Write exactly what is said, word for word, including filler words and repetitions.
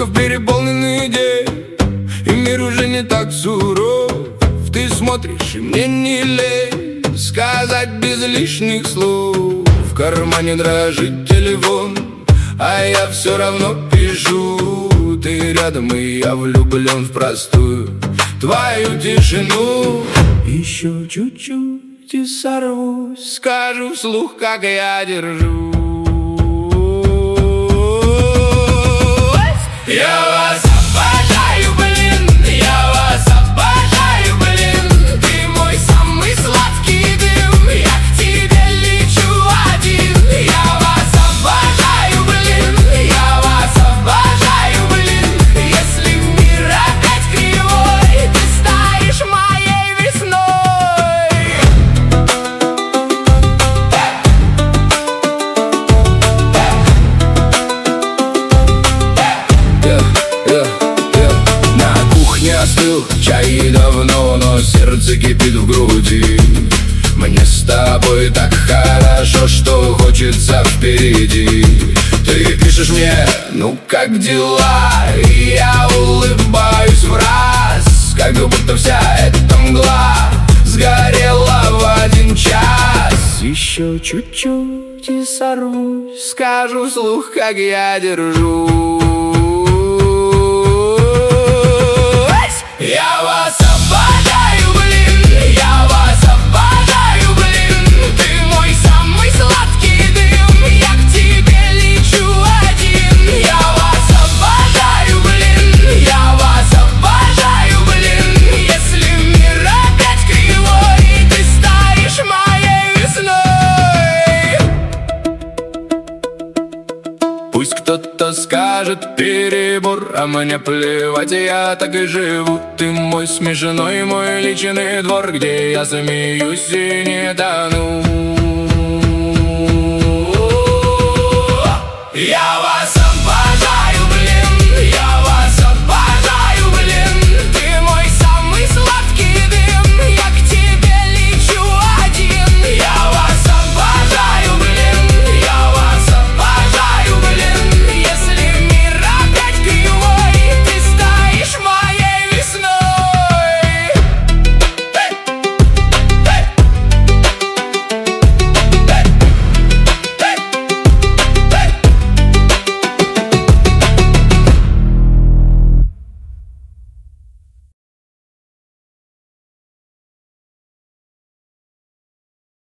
в переполненный день, и мир уже не так суров. Ты смотришь, и мне не лень сказать без лишних слов. В кармане дрожит телефон, а я все равно пишу. Ты рядом, и я влюблен в простую твою тишину. Еще чуть-чуть и сорвусь, скажу вслух, как я держу. Я вас обожаю, блин, я вас обожаю, блин. Ты мой самый сладкий дым, я к тебе лечу один. Я вас обожаю, блин, я вас обожаю, блин. Если мир опять кривой, ты станешь моей весной. Yeah, yeah, yeah. На кухне остыл чай давно, но сердце кипит в груди. Мне с тобой так хорошо, что хочется впереди. Ты пишешь мне, ну как дела? И я улыбаюсь в раз, как будто вся эта мгла сгорела в один час. Еще чуть-чуть и сорвусь, скажу вслух, как я держу. Я вас обожаю, блин, я вас обожаю, блин. Ты мой самый сладкий дым, я к тебе лечу один. Я вас обожаю, блин, я вас обожаю, блин. Если мир опять кривой, ты станешь моей весной. Пусть кто-то скажет перебор, а мне плевать, я так и живу. Ты мой смешной, мой личный двор, где я смеюсь и не тону. Я